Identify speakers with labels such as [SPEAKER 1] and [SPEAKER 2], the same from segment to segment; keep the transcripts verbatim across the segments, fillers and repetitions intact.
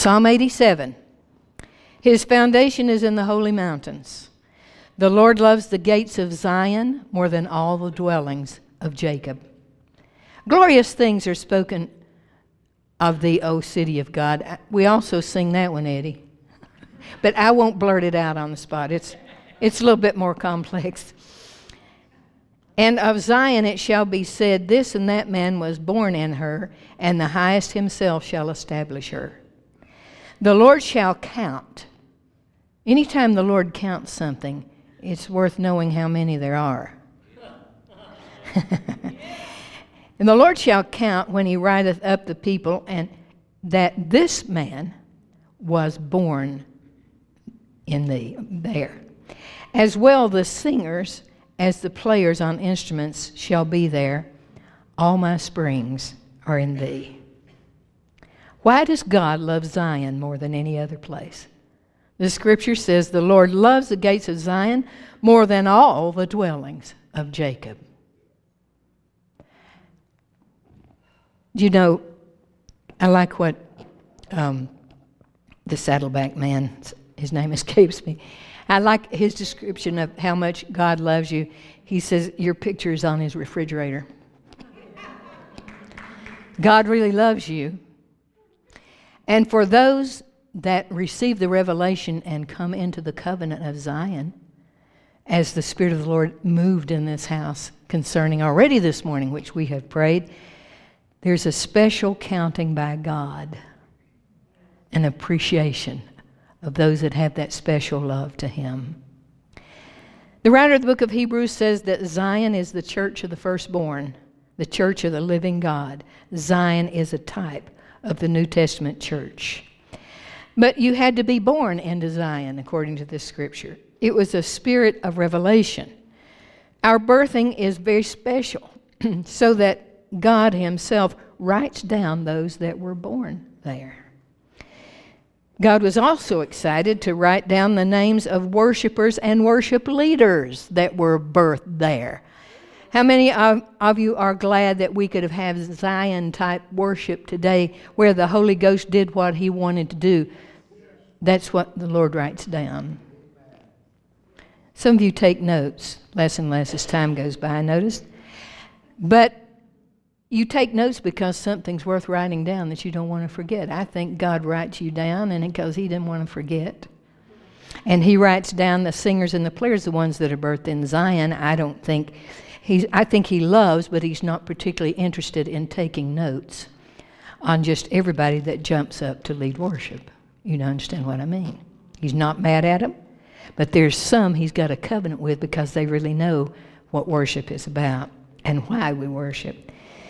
[SPEAKER 1] Psalm eighty-seven. His foundation is in the holy mountains. The Lord loves the gates of Zion more than all the dwellings of Jacob. Glorious things are spoken of thee, O city of God. We also sing that one, Eddie. But I won't blurt it out on the spot. It's, it's a little bit more complex. And of Zion it shall be said, this and that man was born in her, and the highest himself shall establish her. The Lord shall count. Anytime the Lord counts something, it's worth knowing how many there are. And the Lord shall count when he writeth up the people, and that this man was born in thee, there. As well the singers as the players on instruments shall be there. All my springs are in thee. Why does God love Zion more than any other place? The scripture says the Lord loves the gates of Zion more than all the dwellings of Jacob. You know, I like what um, the Saddleback man, his name escapes me, I like his description of how much God loves you. He says, your picture is on his refrigerator. God really loves you. And for those that receive the revelation and come into the covenant of Zion, as the Spirit of the Lord moved in this house concerning already this morning, which we have prayed, there's a special counting by God, an appreciation of those that have that special love to Him. The writer of the book of Hebrews says that Zion is the church of the firstborn, the church of the living God. Zion is a type of the New Testament church. But you had to be born into Zion, according to this scripture. It was a spirit of revelation. Our birthing is very special, so that God Himself writes down those that were born there. God was also excited to write down the names of worshipers and worship leaders that were birthed there. How many of, of you are glad that we could have had Zion-type worship today where the Holy Ghost did what He wanted to do? That's what the Lord writes down. Some of you take notes, less and less as time goes by, I noticed. But you take notes because something's worth writing down that you don't want to forget. I think God writes you down and because He didn't want to forget. And He writes down the singers and the players, the ones that are birthed in Zion. I don't think He's, I think He loves, but He's not particularly interested in taking notes on just everybody that jumps up to lead worship. You don't understand what I mean. He's not mad at them, but there's some He's got a covenant with because they really know what worship is about and why we worship.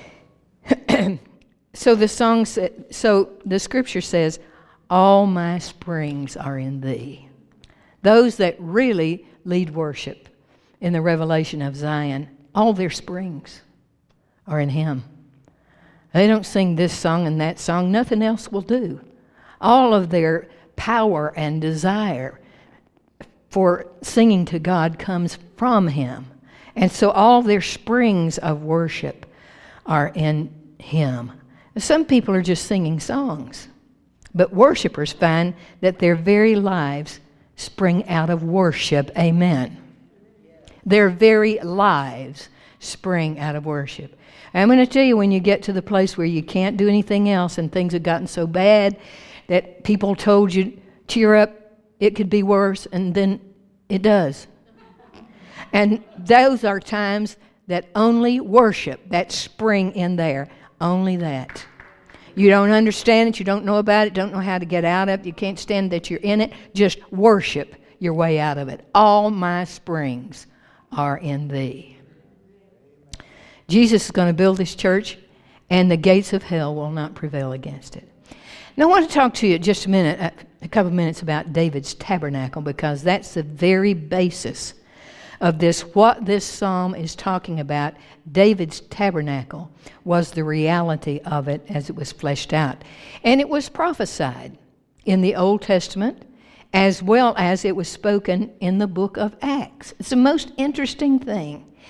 [SPEAKER 1] So the song said, so the scripture says, all my springs are in thee. Those that really lead worship in the revelation of Zion, all their springs are in Him. They don't sing this song and that song. Nothing else will do. All of their power and desire for singing to God comes from Him. And so all their springs of worship are in Him. Some people are just singing songs, but worshipers find that their very lives spring out of worship. Amen. Their very lives spring out of worship. I'm going to tell you, when you get to the place where you can't do anything else and things have gotten so bad that people told you, cheer up, it could be worse, and then it does. And those are times that only worship, that spring in there, only that. You don't understand it, you don't know about it, don't know how to get out of it, you can't stand that you're in it, just worship your way out of it. All my springs are in thee. Jesus is going to build His church, and the gates of hell will not prevail against it. Now I want to talk to you just a minute, a couple of minutes about David's tabernacle, because that's the very basis of this. What this psalm is talking about, David's tabernacle, was the reality of it as it was fleshed out. And it was prophesied in the Old Testament as well as it was spoken in the book of Acts. It's the most interesting thing.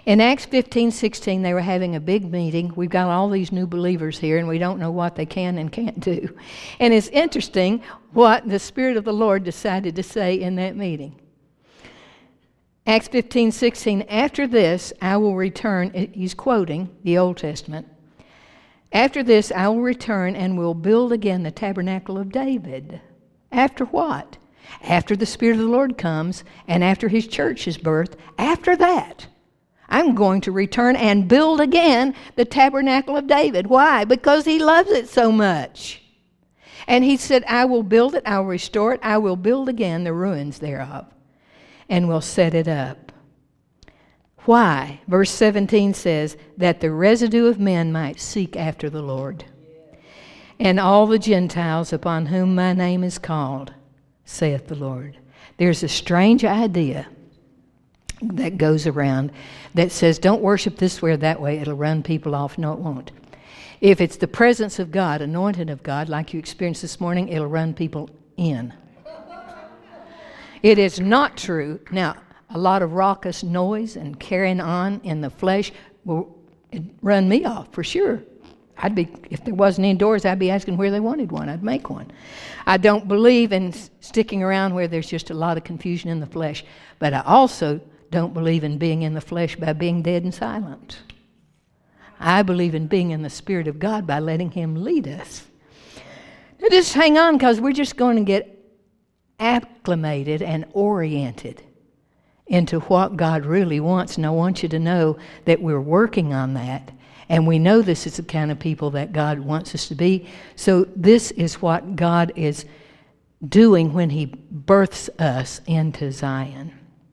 [SPEAKER 1] In Acts fifteen sixteen, they were having a big meeting. We've got all these new believers here, and we don't know what they can and can't do. And it's interesting what the Spirit of the Lord decided to say in that meeting. Acts fifteen sixteen, after this I will return, he's quoting the Old Testament. After this I will return and will build again the tabernacle of David. After what? After the Spirit of the Lord comes and after his church is birthed, after that, I'm going to return and build again the tabernacle of David. Why? Because he loves it so much. And he said, I will build it, I will restore it, I will build again the ruins thereof, and will set it up. Why? Verse seventeen says, that the residue of men might seek after the Lord. And all the Gentiles upon whom my name is called, saith the Lord. There's a strange idea that goes around that says, don't worship this way or that way, it'll run people off. No, it won't. If it's the presence of God, anointed of God, like you experienced this morning, it'll run people in. It is not true. Now, a lot of raucous noise and carrying on in the flesh will run me off for sure. I'd be, if there wasn't any doors, I'd be asking where they wanted one. I'd make one. I don't believe in sticking around where there's just a lot of confusion in the flesh. But I also don't believe in being in the flesh by being dead and silent. I believe in being in the Spirit of God by letting Him lead us. Now just hang on, because we're just going to get acclimated and oriented into what God really wants. And I want you to know that we're working on that. And we know this is the kind of people that God wants us to be. So this is what God is doing when He births us into Zion.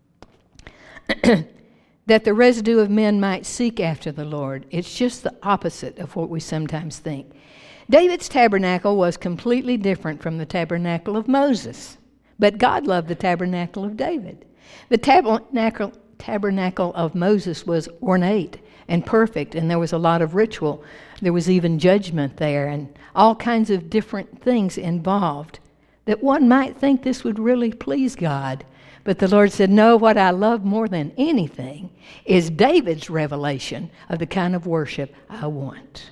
[SPEAKER 1] That the residue of men might seek after the Lord. It's just the opposite of what we sometimes think. David's tabernacle was completely different from the tabernacle of Moses. But God loved the tabernacle of David. The tabernacle, tabernacle of Moses was ornate and perfect, and there was a lot of ritual. There was even judgment there and all kinds of different things involved that one might think this would really please God. But the Lord said, no, what I love more than anything is David's revelation of the kind of worship I want.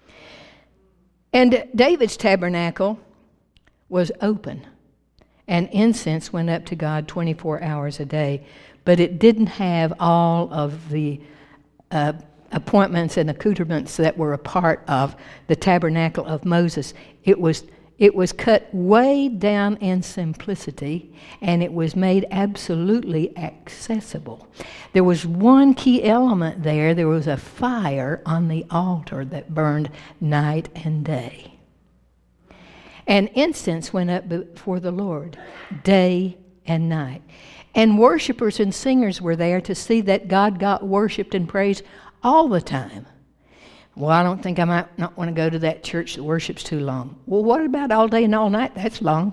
[SPEAKER 1] And David's tabernacle was open, and incense went up to God twenty-four hours a day, but it didn't have all of the uh, appointments and accoutrements that were a part of the tabernacle of Moses. It was It was cut way down in simplicity, and it was made absolutely accessible. There was one key element there. There was a fire on the altar that burned night and day. And incense went up before the Lord day and night. And worshipers and singers were there to see that God got worshiped and praised all the time. Well, I don't think I might not want to go to that church that worships too long. Well, what about all day and all night? That's long.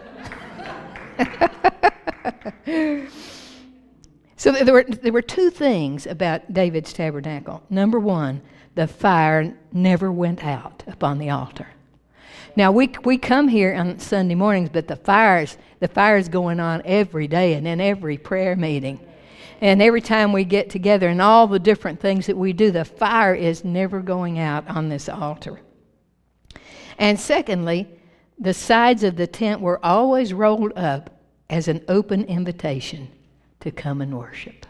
[SPEAKER 1] So there were, there were two things about David's tabernacle. Number one, the fire never went out upon the altar. Now, we we come here on Sunday mornings, but the fire's, the fire's going on every day and in every prayer meeting. And every time we get together and all the different things that we do, the fire is never going out on this altar. And secondly, the sides of the tent were always rolled up as an open invitation to come and worship.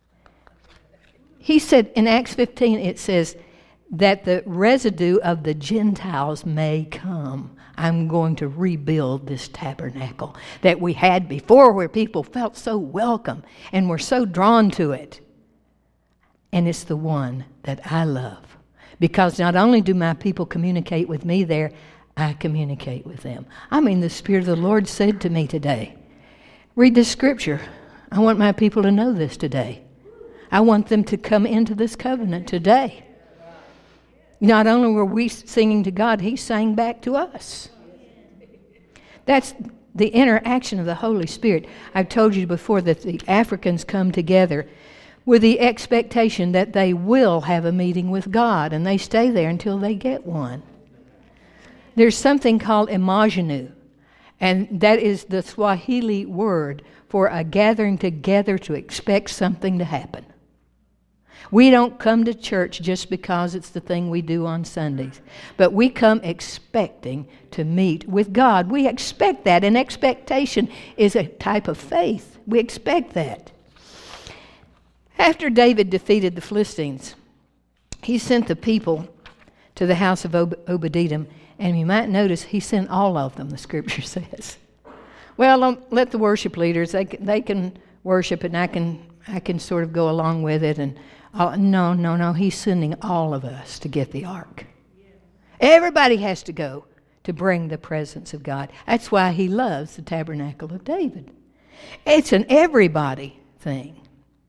[SPEAKER 1] He said in Acts fifteen, it says that the residue of the Gentiles may come. I'm going to rebuild this tabernacle that we had before, where people felt so welcome and were so drawn to it. And it's the one that I love, because not only do my people communicate with me there, I communicate with them. I mean, the Spirit of the Lord said to me today, read this scripture. I want my people to know this today. I want them to come into this covenant today. Not only were we singing to God, He sang back to us. That's the interaction of the Holy Spirit. I've told you before that the Africans come together with the expectation that they will have a meeting with God, and they stay there until they get one. There's something called imaginu, and that is the Swahili word for a gathering together to expect something to happen. We don't come to church just because it's the thing we do on Sundays, but we come expecting to meet with God. We expect that, and expectation is a type of faith. We expect that. After David defeated the Philistines, he sent the people to the house of Ob- Obed-Edom, and you might notice he sent all of them, the scripture says. Well, um, let the worship leaders, they can, they can worship, and I can I can sort of go along with it. And uh, no, no, no, he's sending all of us to get the ark. Everybody has to go to bring the presence of God. That's why he loves the tabernacle of David. It's an everybody thing.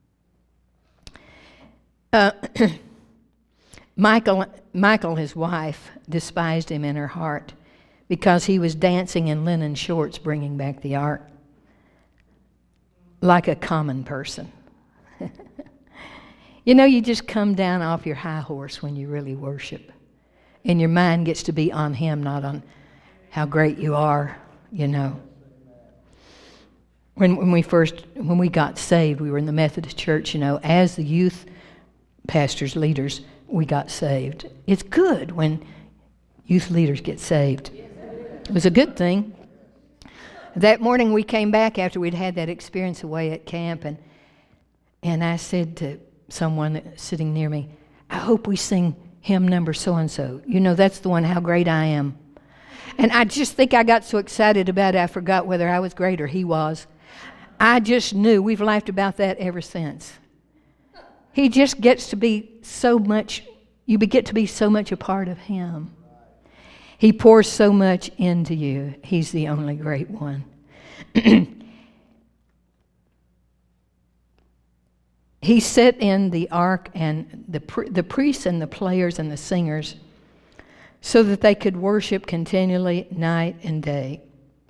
[SPEAKER 1] Uh, Michael, Michael, his wife, despised him in her heart because he was dancing in linen shorts bringing back the ark like a common person. You know, you just come down off your high horse when you really worship. And your mind gets to be on him, not on how great you are, you know. When when we first, when we got saved, we were in the Methodist church, you know, as the youth pastors, leaders, we got saved. It's good when youth leaders get saved. It was a good thing. That morning we came back after we'd had that experience away at camp, and and I said to someone that, sitting near me, I hope we sing hymn number so-and-so. You know, that's the one, How Great I Am. And I just think I got so excited about it, I forgot whether I was great or he was. I just knew. We've laughed about that ever since. He just gets to be so much, you get to be so much a part of him. He pours so much into you. He's the only great one. He set in the ark and the the priests and the players and the singers so that they could worship continually night and day.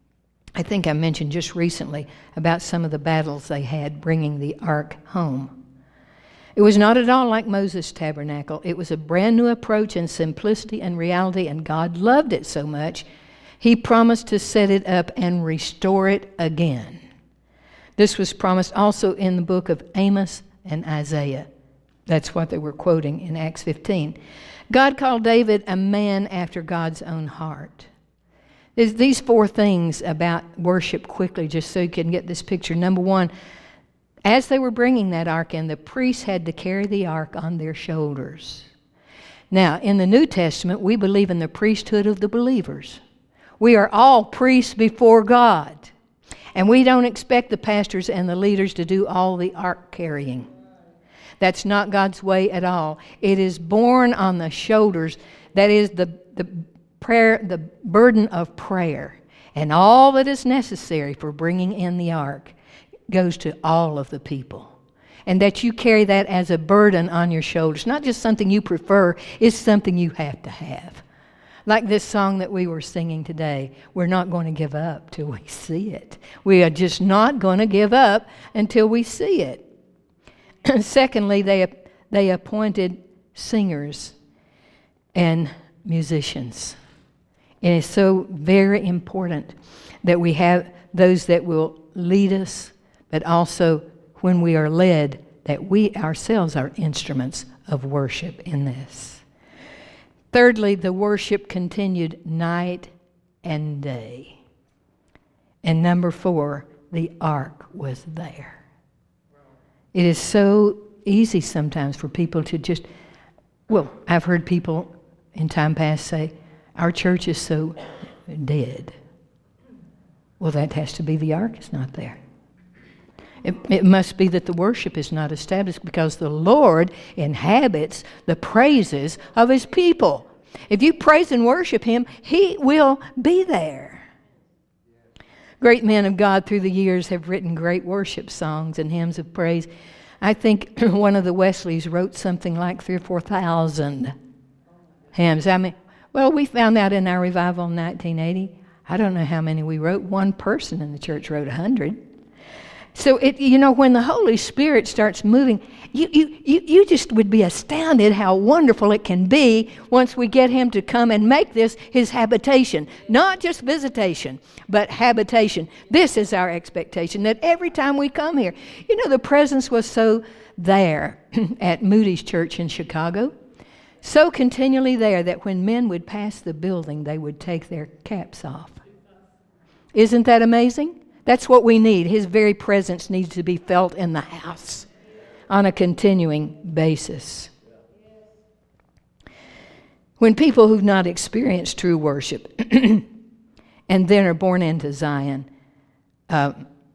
[SPEAKER 1] I think I mentioned just recently about some of the battles they had bringing the ark home. It was not at all like Moses' tabernacle. It was a brand new approach in simplicity and reality, and God loved it so much, he promised to set it up and restore it again. This was promised also in the book of Amos and Isaiah. That's what they were quoting in Acts fifteen. God called David a man after God's own heart. There's these four things about worship quickly, just so you can get this picture. Number one, as they were bringing that ark in, the priests had to carry the ark on their shoulders. Now, in the New Testament, we believe in the priesthood of the believers. We are all priests before God. And we don't expect the pastors and the leaders to do all the ark carrying. That's not God's way at all. It is borne on the shoulders. That is the, the prayer, the burden of prayer. And all that is necessary for bringing in the ark goes to all of the people. And that you carry that as a burden on your shoulders. Not just something you prefer, it's something you have to have. Like this song that we were singing today, we're not going to give up till we see it. We are just not going to give up until we see it. Secondly, they they appointed singers and musicians. And it's so very important that we have those that will lead us, but also when we are led, that we ourselves are instruments of worship in this. Thirdly, the worship continued night and day. And number four, the ark was there. It is so easy sometimes for people to just, well, I've heard people in time past say, our church is so dead. Well, that has to be the ark is not there. It, it must be that the worship is not established because the Lord inhabits the praises of his people. If you praise and worship him, he will be there. Great men of God through the years have written great worship songs and hymns of praise. I think one of the Wesleys wrote something like three or four thousand hymns. I mean, well, we found out in our revival in nineteen eighty. I don't know how many we wrote. One person in the church wrote a hundred. So, it, you know, when the Holy Spirit starts moving, you, you, you, you just would be astounded how wonderful it can be once we get him to come and make this his habitation. Not just visitation, but habitation. This is our expectation, that every time we come here, you know, the presence was so there at Moody's Church in Chicago, so continually there that when men would pass the building, they would take their caps off. Isn't that amazing? That's what we need. His very presence needs to be felt in the house on a continuing basis. When people who've not experienced true worship and then are born into Zion, uh,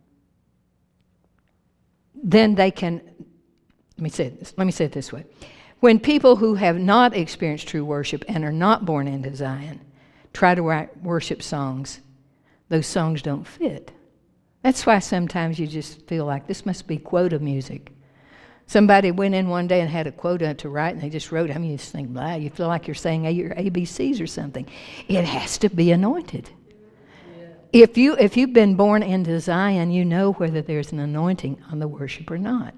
[SPEAKER 1] then they can, let me say this, let me say it this way. When people who have not experienced true worship and are not born into Zion try to write worship songs, those songs don't fit. That's why sometimes you just feel like this must be quota music. Somebody went in one day and had a quota to write, and they just wrote, I mean, you just think, blah, you feel like you're saying your A B Cs or something. It has to be anointed. Yeah. If, you, if you've been born into Zion, you know whether there's an anointing on the worship or not.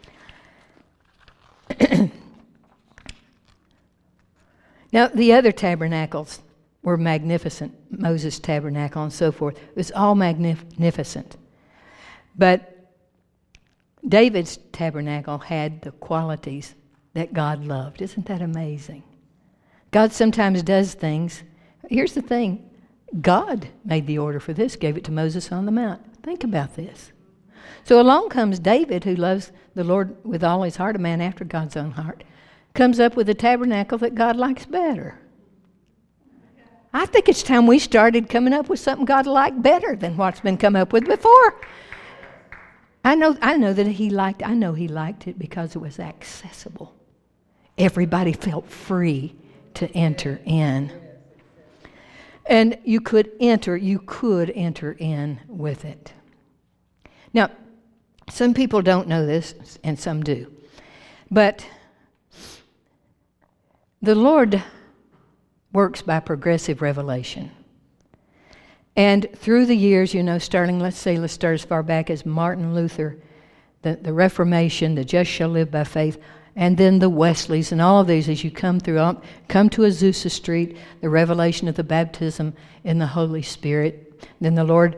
[SPEAKER 1] Now, the other tabernacles were magnificent. Moses' tabernacle and so forth. It was all magnificent. But David's tabernacle had the qualities that God loved. Isn't that amazing? God sometimes does things. Here's the thing. God made the order for this, gave it to Moses on the mount. Think about this. So along comes David, who loves the Lord with all his heart, a man after God's own heart, comes up with a tabernacle that God likes better. I think it's time we started coming up with something God liked better than what's been come up with before. I know I know that he liked I know he liked it because it was accessible. Everybody felt free to enter in. And you could enter, you could enter in with it. Now, some people don't know this, and some do. But the Lord works by progressive revelation. And through the years, you know, starting, let's say, let's start as far back as Martin Luther, the, the Reformation, the just shall live by faith, and then the Wesleys, and all of these, as you come through, come to Azusa Street, the revelation of the baptism in the Holy Spirit. Then the Lord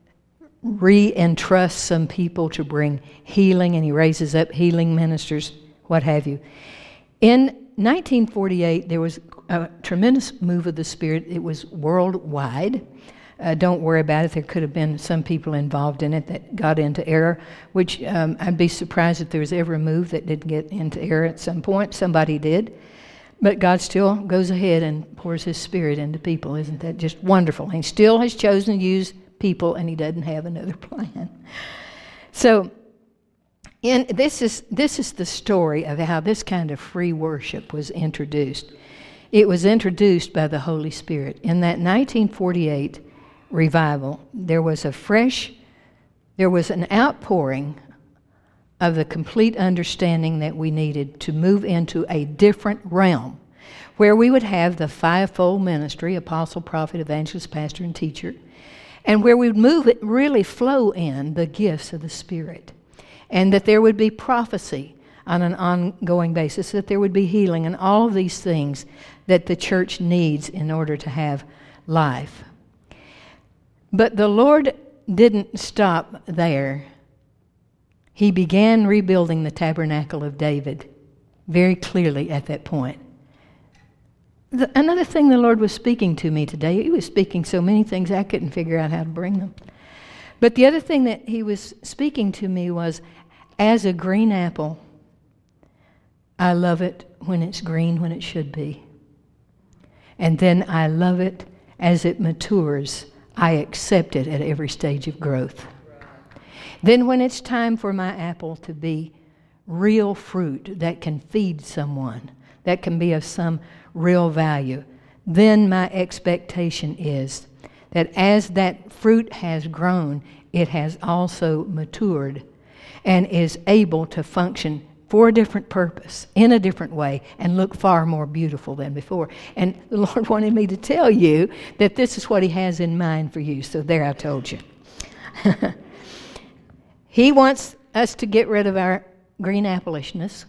[SPEAKER 1] re-entrusts some people to bring healing, and he raises up healing ministers, what have you. In nineteen forty-eight, there was a tremendous move of the Spirit. It was worldwide. Uh, don't worry about it. There could have been some people involved in it that got into error, which um, I'd be surprised if there was ever a move that didn't get into error at some point. Somebody did. But God still goes ahead and pours his Spirit into people. Isn't that just wonderful? And he still has chosen to use people, and he doesn't have another plan. So, in, this is this is the story of how this kind of free worship was introduced. It was introduced by the Holy Spirit. In that nineteen forty-eight revival, there was a fresh, there was an outpouring of the complete understanding that we needed to move into a different realm, where we would have the fivefold ministry, apostle, prophet, evangelist, pastor, and teacher, and where we would move it, really flow in the gifts of the Spirit, and that there would be prophecy on an ongoing basis, that there would be healing, and all of these things that the church needs in order to have life. But the Lord didn't stop there. He began rebuilding the tabernacle of David very clearly at that point. The, another thing the Lord was speaking to me today, he was speaking so many things I couldn't figure out how to bring them. But the other thing that he was speaking to me was, as a green apple, I love it when it's green, when it should be. And then I love it as it matures. I accept it at every stage of growth. Then when it's time for my apple to be real fruit that can feed someone, that can be of some real value, then my expectation is that as that fruit has grown, it has also matured and is able to function for a different purpose, in a different way, and look far more beautiful than before. And the Lord wanted me to tell you that this is what he has in mind for you. So there, I told you. He wants us to get rid of our green applishness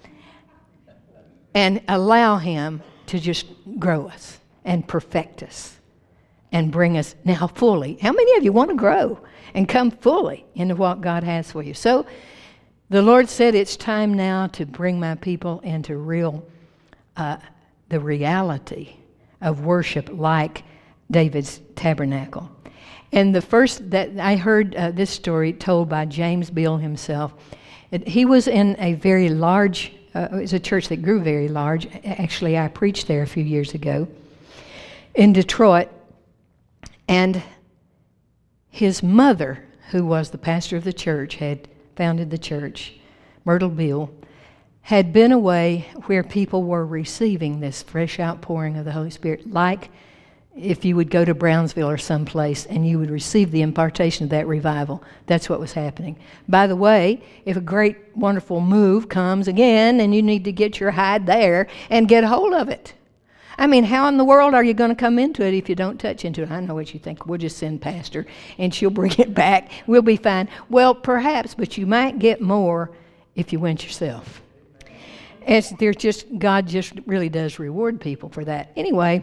[SPEAKER 1] and allow Him to just grow us and perfect us and bring us now fully. How many of you want to grow and come fully into what God has for you? So the Lord said, it's time now to bring my people into real, uh, the reality of worship like David's tabernacle. And the first that I heard uh, this story told by James Beale himself. It, he was in a very large, uh, it was a church that grew very large. Actually, I preached there a few years ago in Detroit. And his mother, who was the pastor of the church, had founded the church, Myrtle Beale, had been away where people were receiving this fresh outpouring of the Holy Spirit, like if you would go to Brownsville or someplace and you would receive the impartation of that revival. That's what was happening. By the way, if a great, wonderful move comes again, and you need to get your hide there and get a hold of it. I mean, how in the world are you going to come into it if you don't touch into it? I know what you think. We'll just send Pastor, and she'll bring it back. We'll be fine. Well, perhaps, but you might get more if you went yourself. As there's just, God just really does reward people for that. Anyway,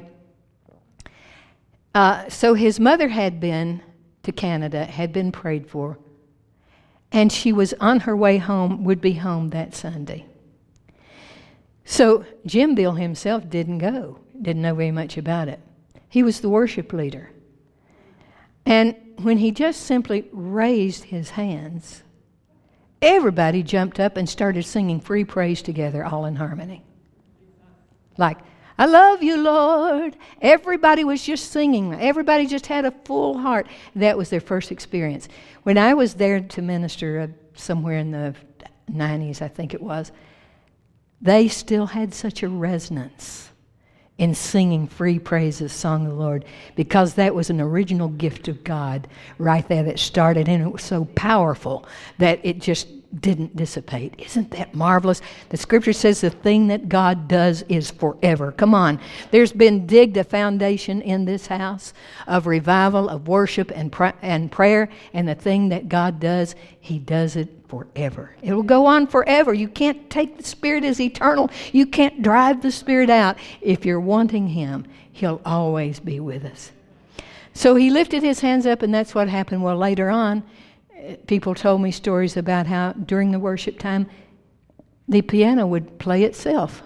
[SPEAKER 1] uh, so his mother had been to Canada, had been prayed for, and she was on her way home, would be home that Sunday. So Jim Beale himself didn't go, didn't know very much about it. He was the worship leader. And when he just simply raised his hands, everybody jumped up and started singing free praise together, all in harmony. Like, I love you, Lord. Everybody was just singing. Everybody just had a full heart. That was their first experience. When I was there to minister uh, somewhere in the nineties, I think it was, they still had such a resonance in singing free praises, song of the Lord, because that was an original gift of God right there that started, and it was so powerful that it just didn't dissipate. Isn't that marvelous? The scripture says the thing that God does is forever. Come on. There's been digged a foundation in this house of revival, of worship and, pr- and prayer, and the thing that God does, He does it forever. It will go on forever. You can't take the Spirit as eternal. You can't drive the Spirit out. If you're wanting Him, He'll always be with us. So he lifted his hands up, and that's what happened. Well, later on, people told me stories about how during the worship time, the piano would play itself.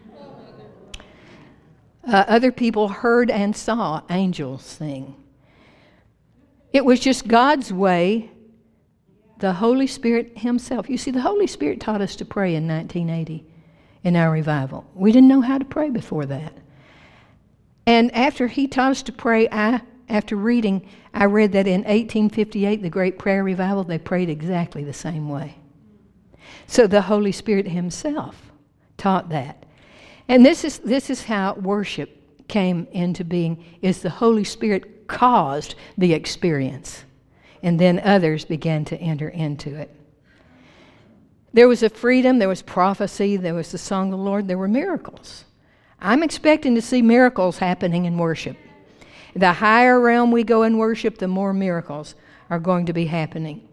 [SPEAKER 1] Uh, other people heard and saw angels sing. It was just God's way, the Holy Spirit Himself. You see, the Holy Spirit taught us to pray in nineteen eighty in our revival. We didn't know how to pray before that. And after He taught us to pray, I After reading, I read that in eighteen fifty-eight, the Great Prayer Revival, they prayed exactly the same way. So the Holy Spirit Himself taught that. And this is this is how worship came into being, is the Holy Spirit caused the experience. And then others began to enter into it. There was a freedom, there was prophecy, there was the song of the Lord, there were miracles. I'm expecting to see miracles happening in worship. The higher realm we go in worship, the more miracles are going to be happening.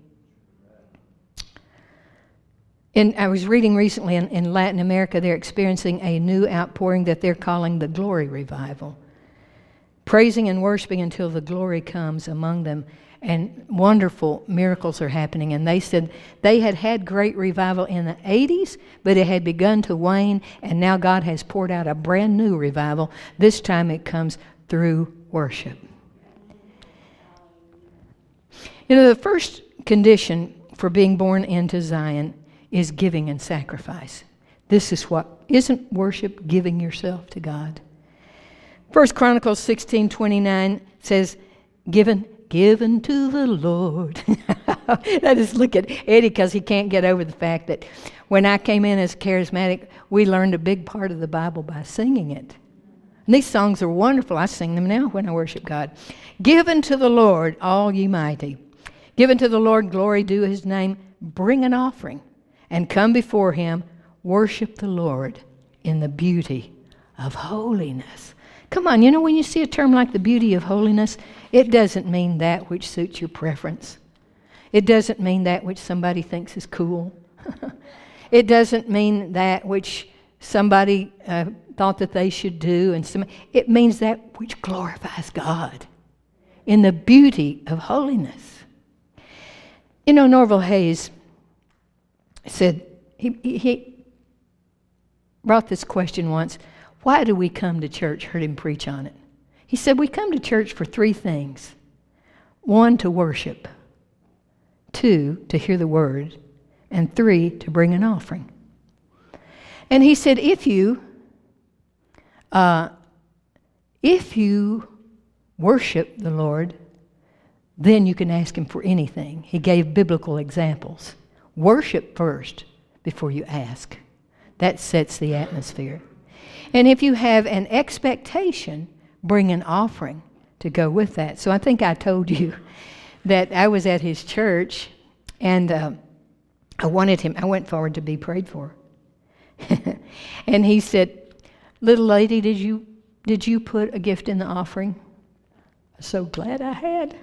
[SPEAKER 1] And I was reading recently in, in Latin America, they're experiencing a new outpouring that they're calling the glory revival. Praising and worshiping until the glory comes among them. And wonderful miracles are happening. And they said they had had great revival in the eighties, but it had begun to wane, and now God has poured out a brand new revival. This time it comes through worship. You know, the first condition for being born into Zion is giving and sacrifice. This is what, isn't worship giving yourself to God? First Chronicles sixteen twenty-nine says, given given to the Lord. I just look at Eddie because he can't get over the fact that when I came in as charismatic, we learned a big part of the Bible by singing it. And these songs are wonderful. I sing them now when I worship God. Given to the Lord, all ye mighty. Given to the Lord, glory due His name. Bring an offering and come before Him. Worship the Lord in the beauty of holiness. Come on, you know, when you see a term like the beauty of holiness, it doesn't mean that which suits your preference. It doesn't mean that which somebody thinks is cool. It doesn't mean that which somebody uh, thought that they should do. And some, it means that which glorifies God in the beauty of holiness. You know, Norval Hayes said, he, he brought this question once, why do we come to church? Heard him preach on it. He said, we come to church for three things. One, to worship. Two, to hear the word. And three, to bring an offering. And he said, if you, uh, if you worship the Lord, then you can ask him for anything. He gave biblical examples. Worship first before you ask. That sets the atmosphere. And if you have an expectation, bring an offering to go with that. So I think I told you that I was at his church, and uh, I wanted him, I went forward to be prayed for. And he said, little lady, did you did you put a gift in the offering? I'm so glad I had.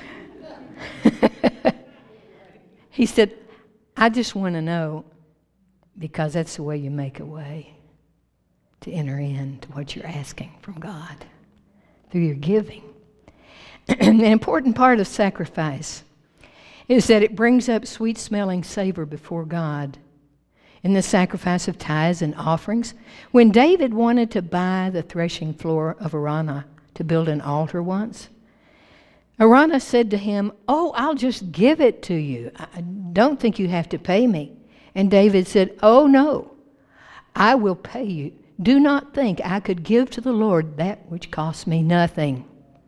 [SPEAKER 1] He said, I just want to know, because that's the way you make a way to enter into what you're asking from God through your giving. An important part of sacrifice is that it brings up sweet-smelling savor before God. In the sacrifice of tithes and offerings, when David wanted to buy the threshing floor of Araunah to build an altar once, Araunah said to him, oh, I'll just give it to you. I don't think you have to pay me. And David said, oh, no, I will pay you. Do not think I could give to the Lord that which costs me nothing.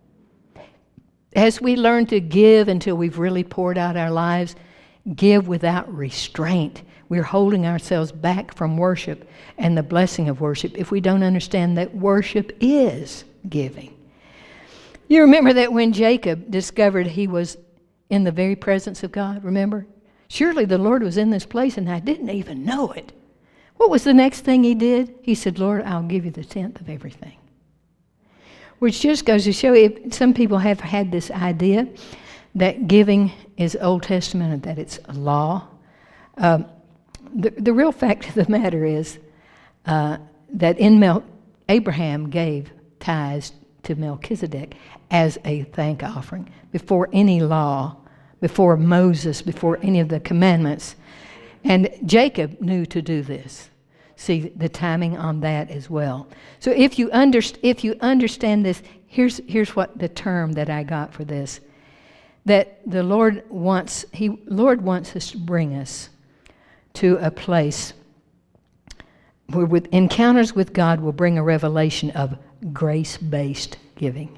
[SPEAKER 1] As we learn to give until we've really poured out our lives, give without restraint. We're holding ourselves back from worship and the blessing of worship if we don't understand that worship is giving. You remember that when Jacob discovered he was in the very presence of God, remember? Surely the Lord was in this place and I didn't even know it. What was the next thing he did? He said, Lord, I'll give you the tenth of everything. Which just goes to show, if some people have had this idea that giving is Old Testament and that it's a law. Um, the, the real fact of the matter is uh, that in Mel- Abraham gave tithes to Melchizedek as a thank offering before any law, before Moses, before any of the commandments. And Jacob knew to do this. See the timing on that as well. So if you underst- if you understand this, here's here's what the term that I got for this. That the Lord wants He Lord wants us to bring us to a place where with encounters with God will bring a revelation of grace-based giving.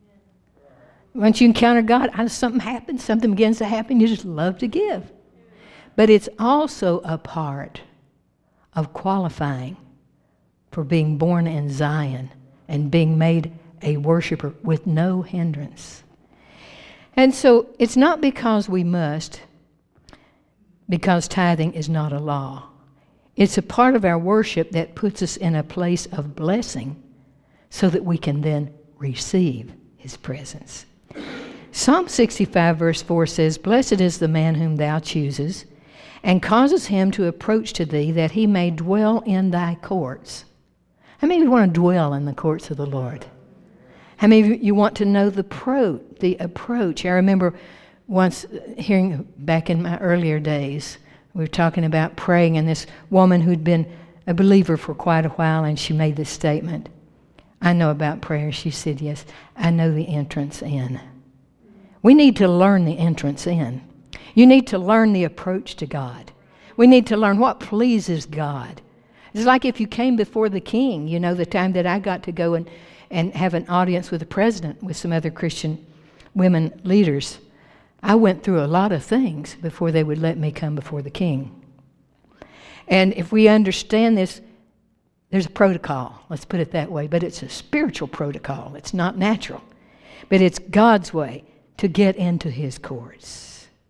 [SPEAKER 1] Once you encounter God, something happens, something begins to happen, you just love to give. But it's also a part of qualifying for being born in Zion and being made a worshiper with no hindrance. And so it's not because we must, because tithing is not a law. It's a part of our worship that puts us in a place of blessing so that we can then receive His presence. Psalm sixty-five verse four says, Blessed is the man whom thou chooses, and causes him to approach to thee, that he may dwell in thy courts. How many of you want to dwell in the courts of the Lord? How many of you want to know the pro, the approach? I remember once hearing back in my earlier days, we were talking about praying, and this woman who'd been a believer for quite a while, and she made this statement, I know about prayer. She said, yes, I know the entrance in. We need to learn the entrance in. You need to learn the approach to God. We need to learn what pleases God. It's like if you came before the king, you know, the time that I got to go and, and have an audience with the president with some other Christian women leaders. I went through a lot of things before they would let me come before the king. And if we understand this, there's a protocol, let's put it that way, but it's a spiritual protocol. It's not natural, but it's God's way to get into His courts.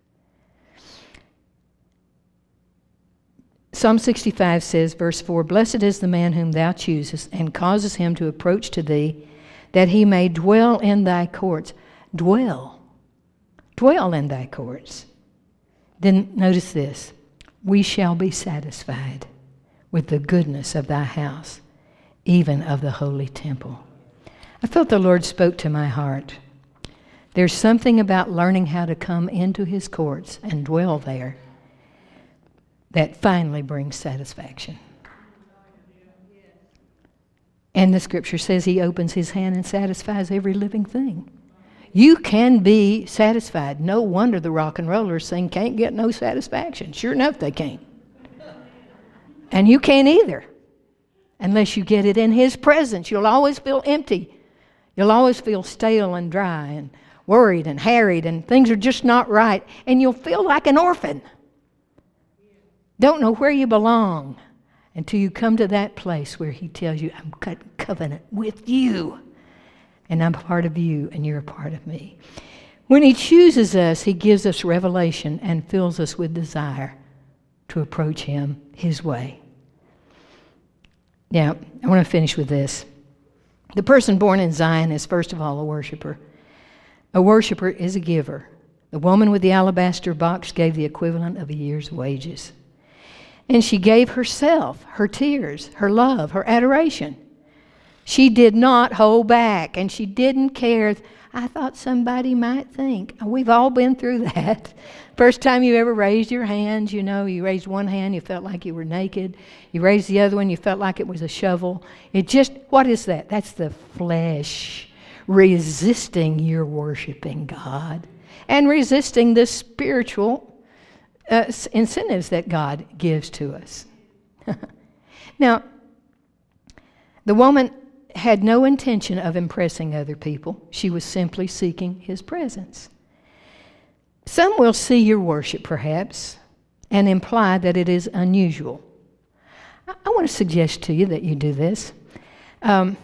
[SPEAKER 1] Psalm sixty-five says, verse four, Blessed is the man whom thou choosest, and causes him to approach to thee, that he may dwell in thy courts. Dwell. Dwell in thy courts. Then notice this. We shall be satisfied with the goodness of thy house, even of the holy temple. I felt the Lord spoke to my heart. There's something about learning how to come into his courts and dwell there that finally brings satisfaction. And the scripture says he opens his hand and satisfies every living thing. You can be satisfied. No wonder the rock and rollers sing, can't get no satisfaction. Sure enough, they can't. And you can't either, unless you get it in his presence. You'll always feel empty. You'll always feel stale and dry and worried and harried, and things are just not right. And you'll feel like an orphan. Don't know where you belong until you come to that place where he tells you, I'm cut covenant with you. And I'm a part of you, and you're a part of me. When he chooses us, he gives us revelation and fills us with desire to approach him his way. Now, I want to finish with this. The person born in Zion is, first of all, a worshiper. A worshiper is a giver. The woman with the alabaster box gave the equivalent of a year's wages. And she gave herself, her tears, her love, her adoration. She did not hold back, and she didn't care. I thought somebody might think. We've all been through that. First time you ever raised your hands, you know, you raised one hand, you felt like you were naked. You raised the other one, you felt like it was a shovel. It just, what is that? That's the flesh resisting your worshiping God and resisting the spiritual uh, incentives that God gives to us. Now, the woman had no intention of impressing other people. She was simply seeking his presence. Some will see your worship, perhaps, and imply that it is unusual. I, I want to suggest to you that you do this. Um,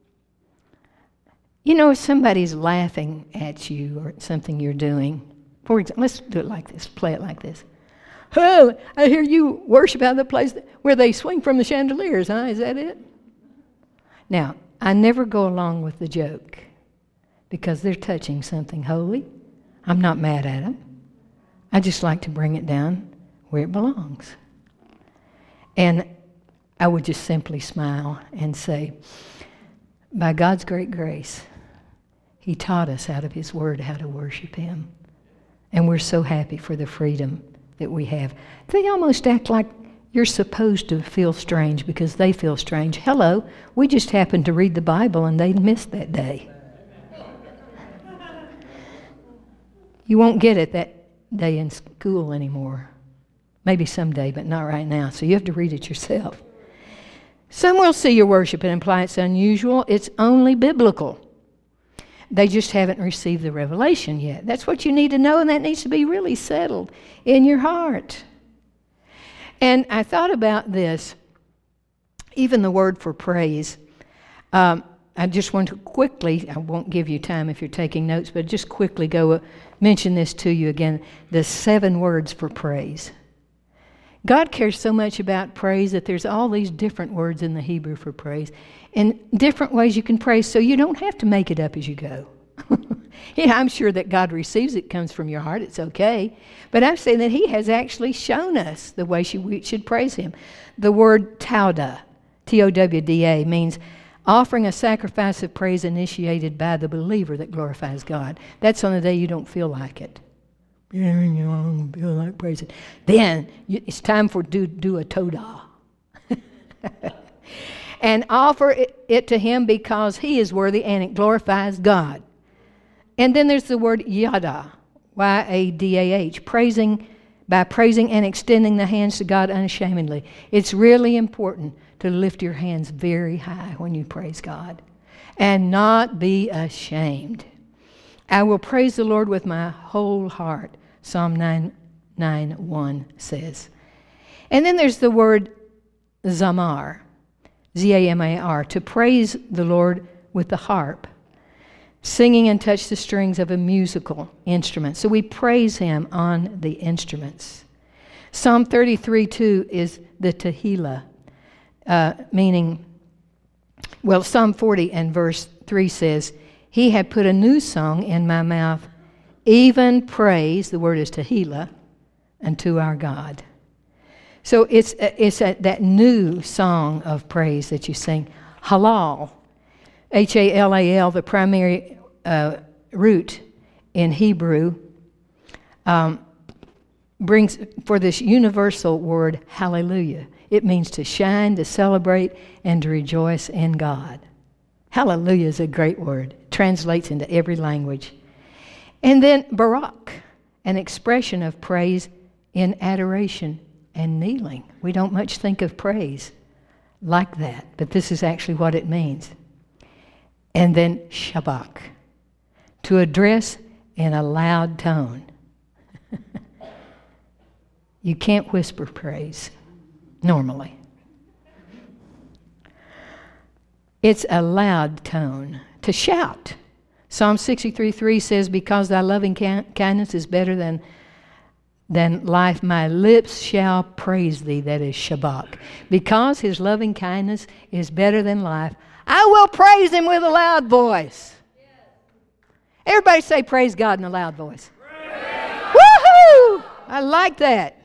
[SPEAKER 1] you know, if somebody's laughing at you or at something you're doing, for example, let's do it like this, play it like this. Oh, I hear you worship out of the place where they swing from the chandeliers, huh? Is that it? Now, I never go along with the joke because they're touching something holy. I'm not mad at them. I just like to bring it down where it belongs. And I would just simply smile and say, by God's great grace, he taught us out of his word how to worship him. And we're so happy for the freedom that we have. They almost act like you're supposed to feel strange because they feel strange. Hello, we just happened to read the Bible and they missed that day. You won't get it that day in school anymore. Maybe someday, but not right now. So you have to read it yourself. Some will see your worship and imply it's unusual. It's only biblical. They just haven't received the revelation yet. That's what you need to know, and that needs to be really settled in your heart. And I thought about this, even the word for praise. Um, I just want to quickly, I won't give you time if you're taking notes, but just quickly go uh, mention this to you again, the seven words for praise. God cares so much about praise that there's all these different words in the Hebrew for praise and different ways you can praise, so you don't have to make it up as you go. Yeah, I'm sure that God receives it, comes from your heart, it's okay. But I'm saying that he has actually shown us the way we should praise him. The word towda, T O W D A, means offering a sacrifice of praise initiated by the believer that glorifies God. That's on the day you don't feel like it. You don't feel like praising. Then it's time for do, do a toda. And offer it, it to him because he is worthy and it glorifies God. And then there's the word yada, Y A D A H, praising, by praising and extending the hands to God unashamedly. It's really important to lift your hands very high when you praise God and not be ashamed. I will praise the Lord with my whole heart, Psalm nine nine one says. And then there's the word zamar, Z A M A R, to praise the Lord with the harp, singing and touch the strings of a musical instrument. So we praise him on the instruments. Psalm thirty-three two is the Tehillah, uh, meaning, well, Psalm forty and verse three says, he had put a new song in my mouth, even praise, the word is Tehillah, unto our God. So it's it's a, that new song of praise that you sing, halal, H A L A L, the primary uh, root in Hebrew, um, brings for this universal word, hallelujah. It means to shine, to celebrate, and to rejoice in God. Hallelujah is a great word. It translates into every language. And then barak, an expression of praise in adoration and kneeling. We don't much think of praise like that, but this is actually what it means. And then shabak, to address in a loud tone. You can't whisper praise normally. It's a loud tone, to shout. Psalm sixty-three three says, because thy loving kindness is better than, than life, my lips shall praise thee. That is Shabbat. Because his loving kindness is better than life, I will praise him with a loud voice. Everybody say praise God in a loud voice. Woohoo! I like that.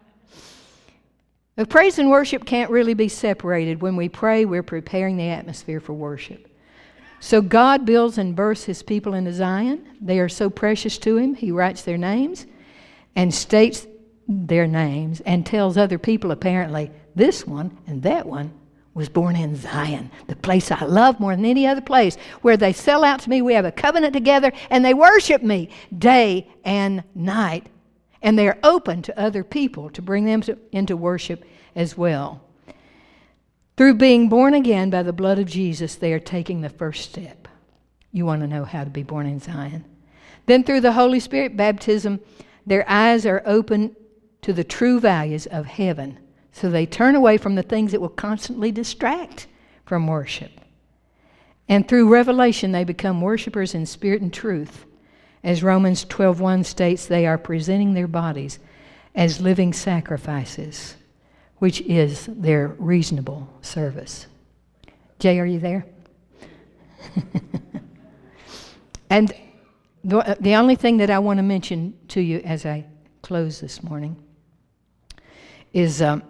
[SPEAKER 1] But praise and worship can't really be separated. When we pray, we're preparing the atmosphere for worship. So God builds and births his people into Zion. They are so precious to him, he writes their names and states their names and tells other people, apparently, this one and that one was born in Zion, the place I love more than any other place, where they sell out to me. We have a covenant together, and they worship me day and night. And they're open to other people to bring them to, into worship as well. Through being born again by the blood of Jesus, they are taking the first step. You want to know how to be born in Zion. Then through the Holy Spirit baptism, their eyes are open to the true values of heaven. So they turn away from the things that will constantly distract from worship. And through revelation, they become worshipers in spirit and truth. As Romans twelve one states, they are presenting their bodies as living sacrifices, which is their reasonable service. Jay, are you there? And the, the only thing that I want to mention to you as I close this morning is, um,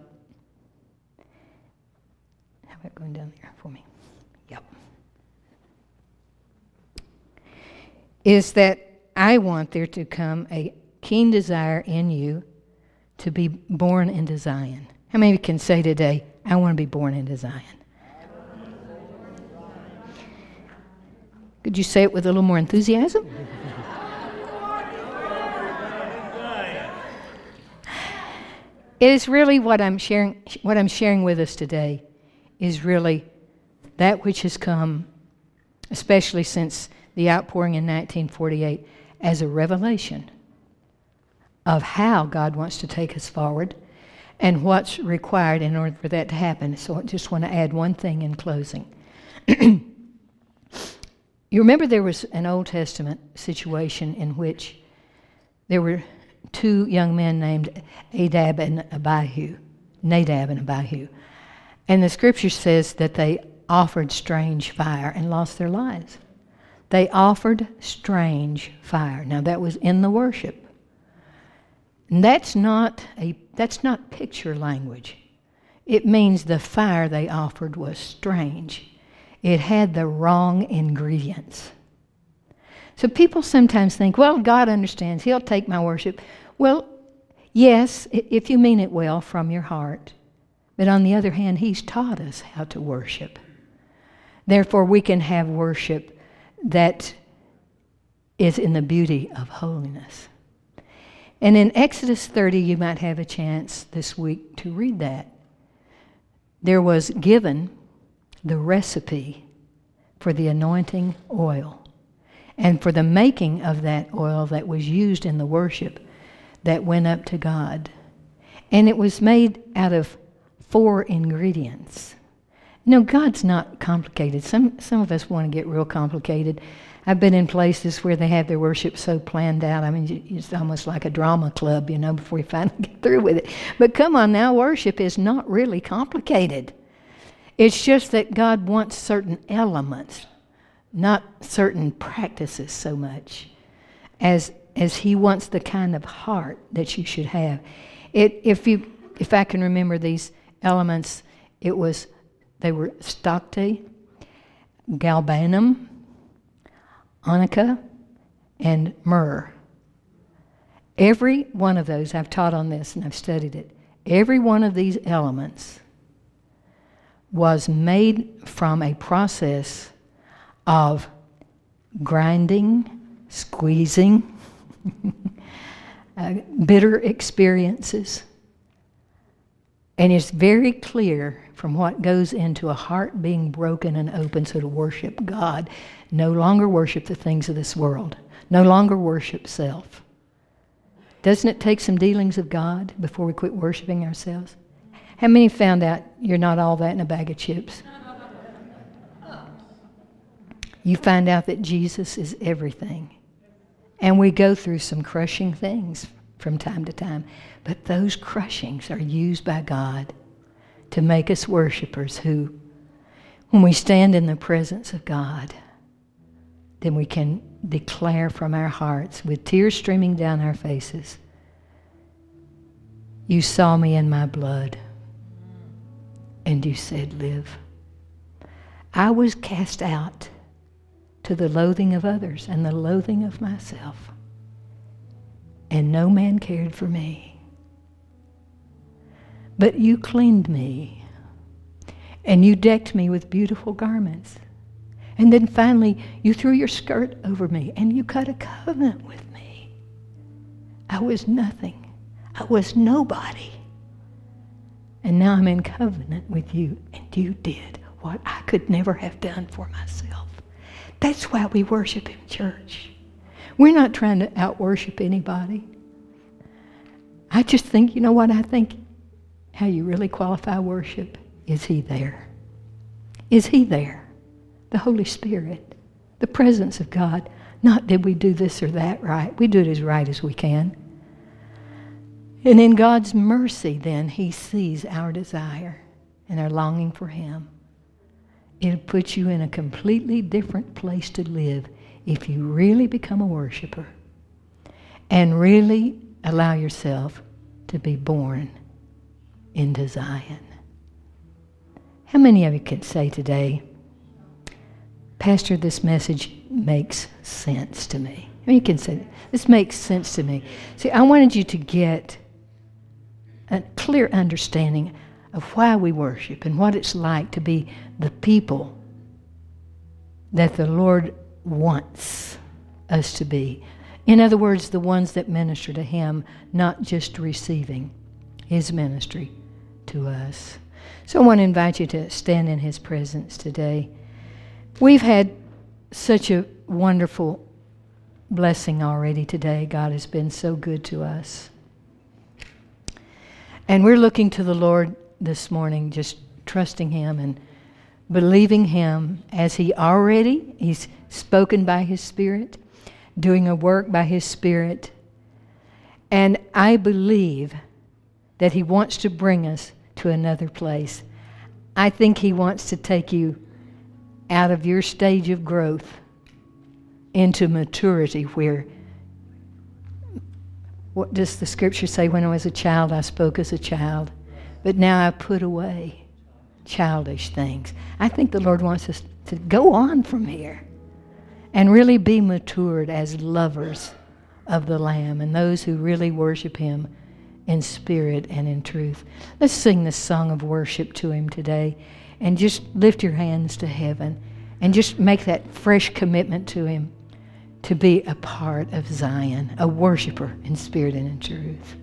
[SPEAKER 1] how about going down there for me? Yep. Is that I want there to come a keen desire in you to be born into Zion. How many can say today, I want to be born into Zion? Could you say it with a little more enthusiasm? It is really what I'm sharing, what I'm sharing with us today is really that which has come, especially since the outpouring in nineteen forty-eight, as a revelation of how God wants to take us forward and what's required in order for that to happen. So I just want to add one thing in closing. You remember there was an Old Testament situation in which there were two young men named Nadab and Abihu, Nadab and Abihu. And the scripture says that they offered strange fire and lost their lives. They offered strange fire. Now that was in the worship. And that's not a that's not picture language. It means the fire they offered was strange. It had the wrong ingredients. So people sometimes think, well, God understands. He'll take my worship. Well, yes, if you mean it well from your heart. But on the other hand, he's taught us how to worship. Therefore, we can have worship that is in the beauty of holiness. And in Exodus thirty, you might have a chance this week to read that. There was given the recipe for the anointing oil and for the making of that oil that was used in the worship that went up to God. And it was made out of four ingredients. No, God's not complicated. Some some of us want to get real complicated. I've been in places where they have their worship so planned out. I mean, it's almost like a drama club, you know, before you finally get through with it. But come on now, worship is not really complicated. It's just that God wants certain elements, not certain practices so much, as as He wants the kind of heart that you should have. It, if you, if I can remember these elements, it was they were stocte, galbanum, onycha, and myrrh. Every one of those, I've taught on this and I've studied it. Every one of these elements was made from a process of grinding, squeezing, uh, bitter experiences. And it's very clear from what goes into a heart being broken and open so to worship God. No longer worship the things of this world. No longer worship self. Doesn't it take some dealings of God before we quit worshiping ourselves? How many found out you're not all that in a bag of chips? You find out that Jesus is everything. And we go through some crushing things from time to time. But those crushings are used by God to make us worshipers who, when we stand in the presence of God, then we can declare from our hearts with tears streaming down our faces, "You saw me in my blood, and you said, live. I was cast out to the loathing of others and the loathing of myself, and no man cared for me. But you cleaned me, and you decked me with beautiful garments. And then finally, you threw your skirt over me, and you cut a covenant with me. I was nothing. I was nobody. And now I'm in covenant with you, and you did what I could never have done for myself." That's why we worship in church. We're not trying to out-worship anybody. I just think, you know what I think? How you really qualify worship, is He there? Is He there? The Holy Spirit, the presence of God. Not did we do this or that right. We do it as right as we can. And in God's mercy, then, He sees our desire and our longing for Him. It'll put you in a completely different place to live if you really become a worshiper and really allow yourself to be born into Zion. How many of you could say today, "Pastor, this message makes sense to me"? I mean, you can say, "This makes sense to me." See, I wanted you to get a clear understanding of why we worship and what it's like to be the people that the Lord wants us to be. In other words, the ones that minister to Him, not just receiving His ministry to us. So I want to invite you to stand in His presence today. We've had such a wonderful blessing already today. God has been so good to us. And we're looking to the Lord this morning, just trusting Him and believing Him as He already, He's spoken by His Spirit, doing a work by His Spirit. And I believe that He wants to bring us to another place. I think He wants to take you out of your stage of growth into maturity, where, what does the Scripture say? When I was a child, I spoke as a child, but now I put away childish things. I think the Lord wants us to go on from here and really be matured as lovers of the Lamb and those who really worship Him in spirit and in truth. Let's sing this song of worship to Him today, and just lift your hands to heaven and just make that fresh commitment to Him to be a part of Zion, a worshiper in spirit and in truth.